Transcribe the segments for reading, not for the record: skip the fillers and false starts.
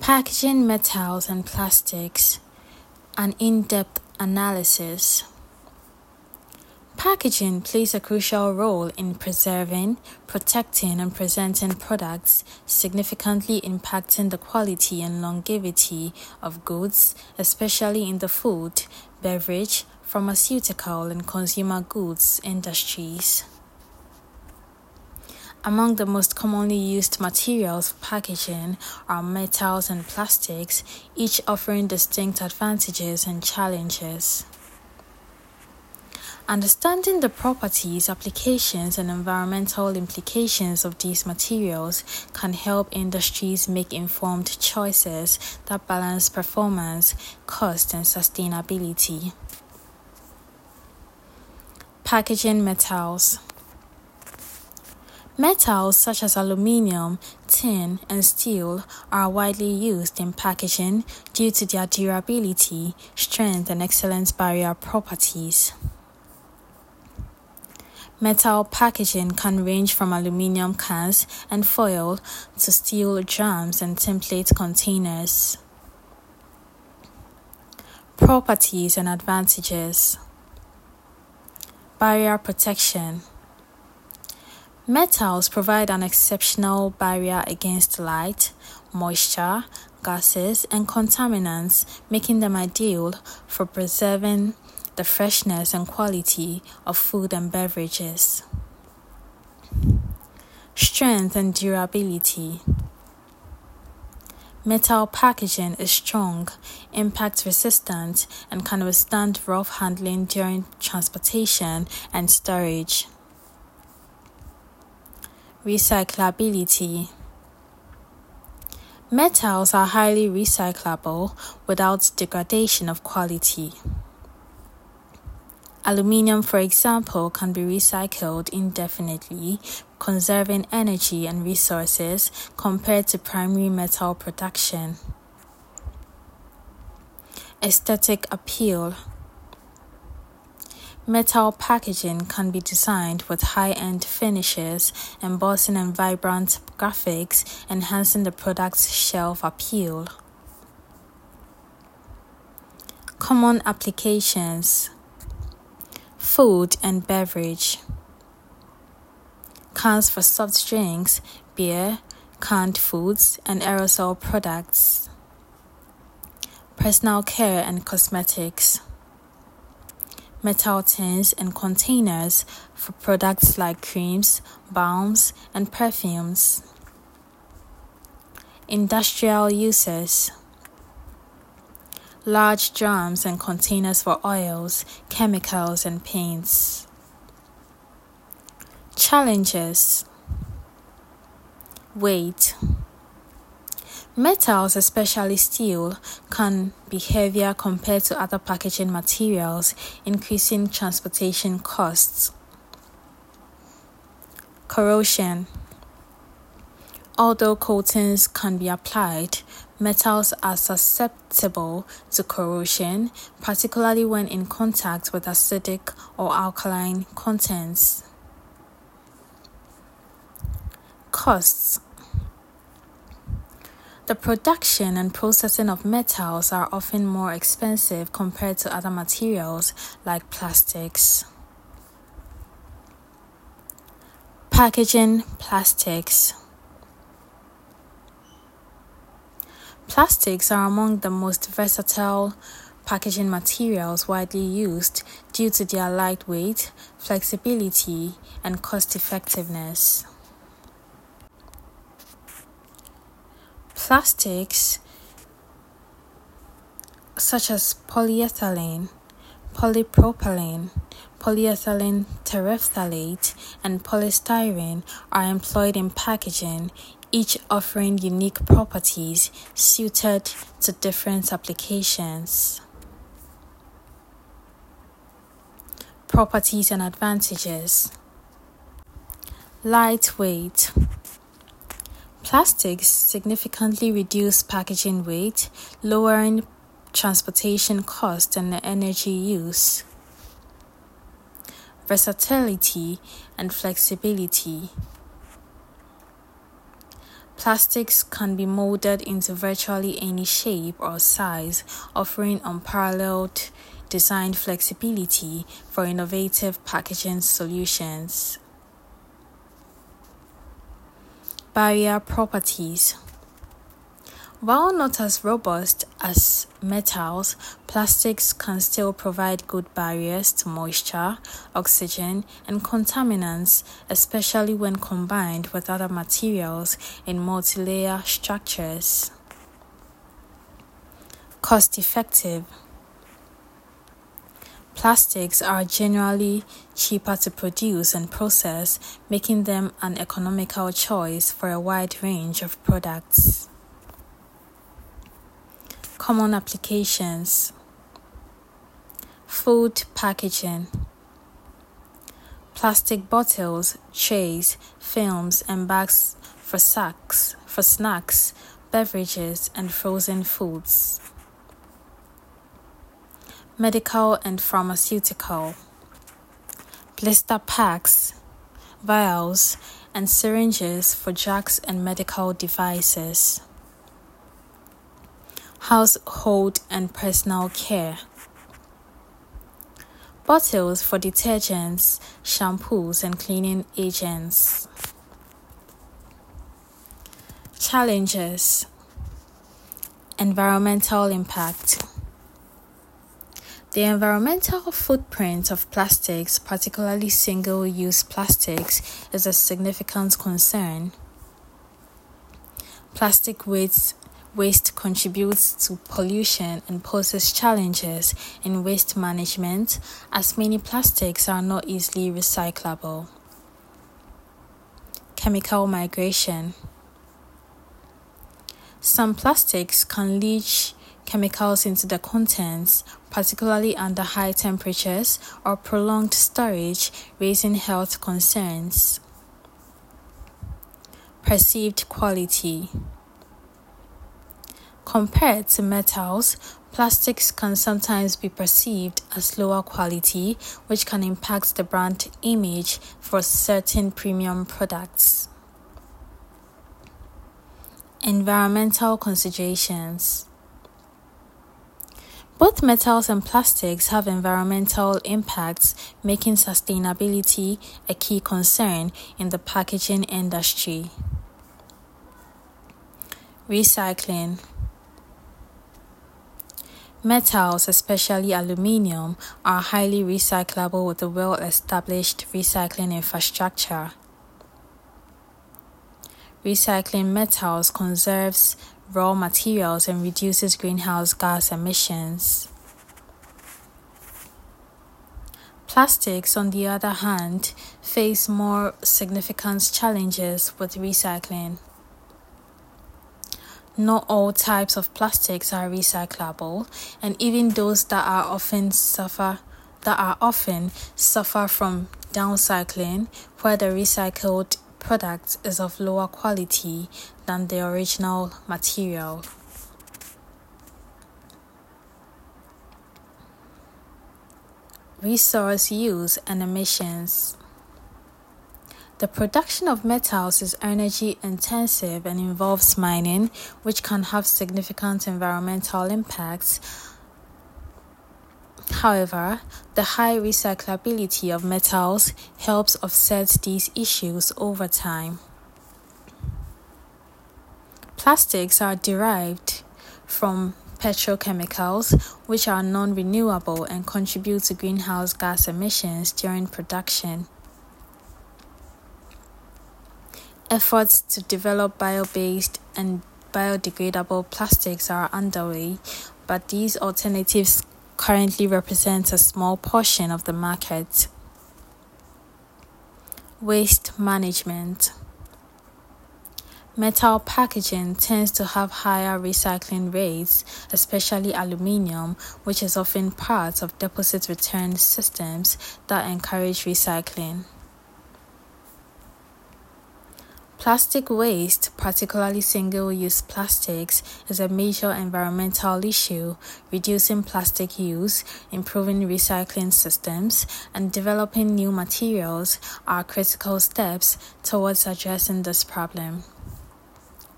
Packaging metals and plastics, an in-depth analysis. Packaging plays a crucial role in preserving, protecting, and presenting products, significantly impacting the quality and longevity of goods, especially in the food, beverage, pharmaceutical, and consumer goods industries. Among the most commonly used materials for packaging are metals and plastics, each offering distinct advantages and challenges. Understanding the properties, applications, and environmental implications of these materials can help industries make informed choices that balance performance, cost, and sustainability. Packaging metals. Metals such as aluminum, tin, and steel are widely used in packaging due to their durability, strength, and excellent barrier properties. Metal packaging can range from aluminum cans and foil to steel drums and template containers. Properties and advantages. Barrier protection. Metals provide an exceptional barrier against light, moisture, gases, and contaminants, making them ideal for preserving the freshness and quality of food and beverages. Strength and durability. Metal packaging is strong, impact resistant, and can withstand rough handling during transportation and storage. Recyclability. Metals are highly recyclable without degradation of quality. Aluminum, for example, can be recycled indefinitely, conserving energy and resources compared to primary metal production. Aesthetic appeal. Metal packaging can be designed with high-end finishes, embossing and vibrant graphics, enhancing the product's shelf appeal. Common applications. Food and beverage. Cans for soft drinks, beer, canned foods, and aerosol products. Personal care and cosmetics. Metal tins and containers for products like creams, balms, and perfumes. Industrial uses. Large drums and containers for oils, chemicals, and paints. Challenges. Weight. Metals, especially steel, can be heavier compared to other packaging materials, increasing transportation costs. Corrosion. Although coatings can be applied, metals are susceptible to corrosion, particularly when in contact with acidic or alkaline contents. Costs. The production and processing of metals are often more expensive compared to other materials like plastics. Packaging plastics. Plastics are among the most versatile packaging materials widely used due to their lightweight, flexibility, and cost-effectiveness. Plastics such as polyethylene, polypropylene, polyethylene terephthalate, and polystyrene are employed in packaging, each offering unique properties suited to different applications. Properties and advantages. Lightweight. Plastics significantly reduce packaging weight, lowering transportation cost and energy use. Versatility and flexibility. Plastics can be molded into virtually any shape or size, offering unparalleled design flexibility for innovative packaging solutions. Barrier properties. While not as robust as metals, plastics can still provide good barriers to moisture, oxygen, and contaminants, especially when combined with other materials in multi-layer structures. Cost-effective. Plastics are generally cheaper to produce and process, making them an economical choice for a wide range of products. Common applications. Food packaging. Plastic bottles, trays, films, and bags for snacks, beverages, and frozen foods. Medical and pharmaceutical. Blister packs, vials, and syringes for drugs and medical devices. Household and personal care. Bottles for detergents, shampoos, and cleaning agents. Challenges. Environmental impact. The environmental footprint of plastics, particularly single-use plastics, is a significant concern. Plastic waste contributes to pollution and poses challenges in waste management, as many plastics are not easily recyclable. Chemical migration. Some plastics can leach chemicals into the contents, particularly under high temperatures or prolonged storage, raising health concerns. Perceived quality. Compared to metals, plastics can sometimes be perceived as lower quality, which can impact the brand image for certain premium products. Environmental considerations. Both metals and plastics have environmental impacts, making sustainability a key concern in the packaging industry. Recycling. Metals, especially aluminium, are highly recyclable with a well-established recycling infrastructure. Recycling metals conserves raw materials and reduces greenhouse gas emissions. Plastics, on the other hand, face more significant challenges with recycling. Not all types of plastics are recyclable, and even those that are often suffer from downcycling, where the recycled product is of lower quality than the original material. Resource use and emissions. The production of metals is energy intensive and involves mining, which can have significant environmental impacts. However, the high recyclability of metals helps offset these issues over time. Plastics are derived from petrochemicals, which are non-renewable and contribute to greenhouse gas emissions during production. Efforts to develop bio-based and biodegradable plastics are underway, but these alternatives currently represent a small portion of the market. Waste management. Metal packaging tends to have higher recycling rates, especially aluminium, which is often part of deposit return systems that encourage recycling. Plastic waste, particularly single-use plastics, is a major environmental issue. Reducing plastic use, improving recycling systems, and developing new materials are critical steps towards addressing this problem.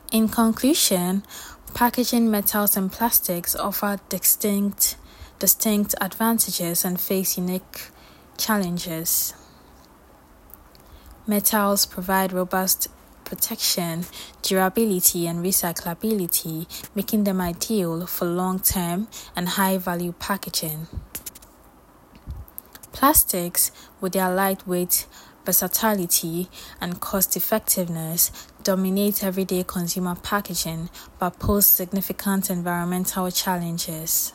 In conclusion, packaging metals and plastics offer distinct advantages and face unique challenges. Metals provide robust protection, durability, and recyclability, making them ideal for long-term and high-value packaging. Plastics, with their lightweight, versatility, and cost-effectiveness, dominate everyday consumer packaging but pose significant environmental challenges.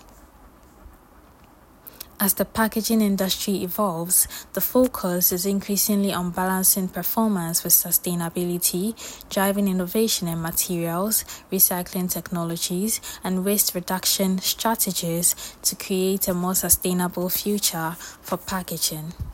As the packaging industry evolves, the focus is increasingly on balancing performance with sustainability, driving innovation in materials, recycling technologies, and waste reduction strategies to create a more sustainable future for packaging.